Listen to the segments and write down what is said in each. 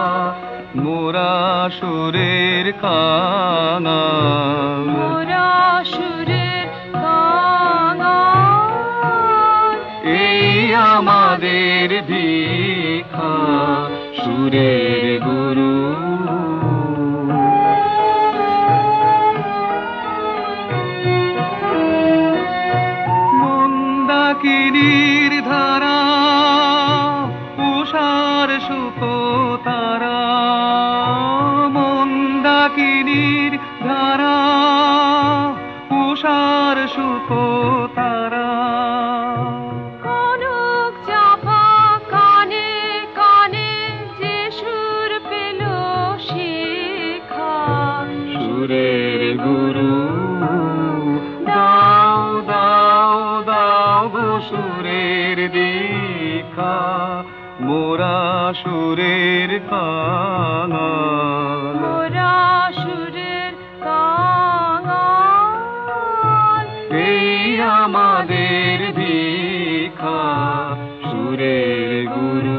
মোরা সুরের কাঙাল, মোরা সুরের কাঙাল। এই আমাদের ভিক্ষা সুরের গুরু। মন্দাকিনীর ধারা উষার সুতো তারা, মন্দাকিনীর ধারা উষার সুতো তারা। কনক চাপা কানে কানে যে সুর পেল শিখা, সুরের গুরু। দাও দাও দাও গো সুরের দীক্ষা, মোরা সুরের কাঙাল, মোরা সুরের কাঙাল। এই আমাদের ভিক্ষা সুরের গুরু।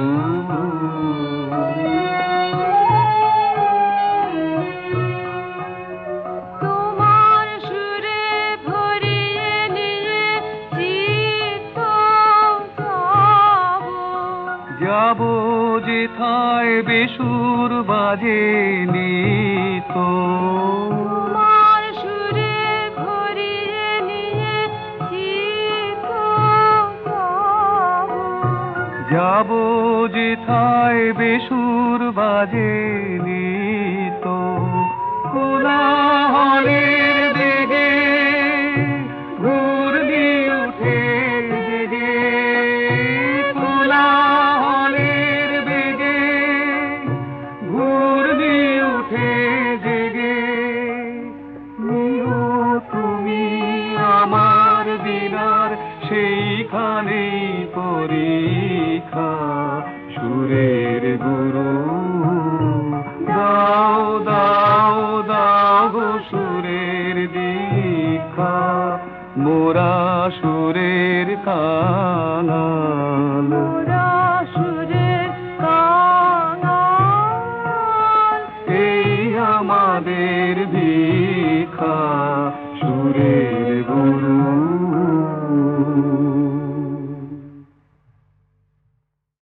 তোমার সুরে ভরিয়ে নিয়ে চিত্ত যাব, যাব যেথায় বেসুর বাজে নিত, তোমার সুরে ভরিয়ে নিয়ে চিত্ত যাব। যাব যেথায় বেসুর বাজে